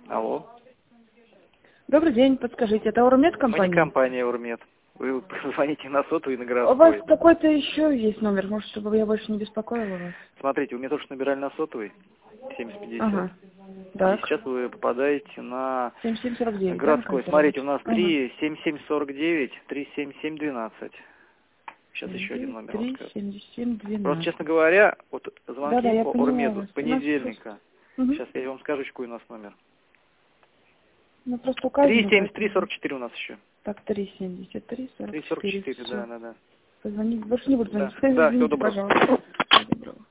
Алло. Добрый день, подскажите, это Урмет компания? Мы не компания Урмет. Вы звоните на сотовый и на У городской. вас какой-то еще есть номер, может, чтобы я больше не беспокоила вас? Смотрите, вы мне тоже набирали на сотовый 7050. Ага. И Так. сейчас вы попадаете на 7749, городской. да, Смотрите, у нас ага. 37749, 37712. Сейчас еще один номер вам скажу. 37712. Просто, честно говоря, вот звонки Да, я по поняла Урмету вас. с понедельника. Угу. Сейчас я вам скажу, какой у нас номер. Ну, просто указано. 37344 у нас еще. Так, 373, 44. 344, да. Позвонить. Больше не буду звонить. Да, всего доброго. Пожалуйста. Всего доброго.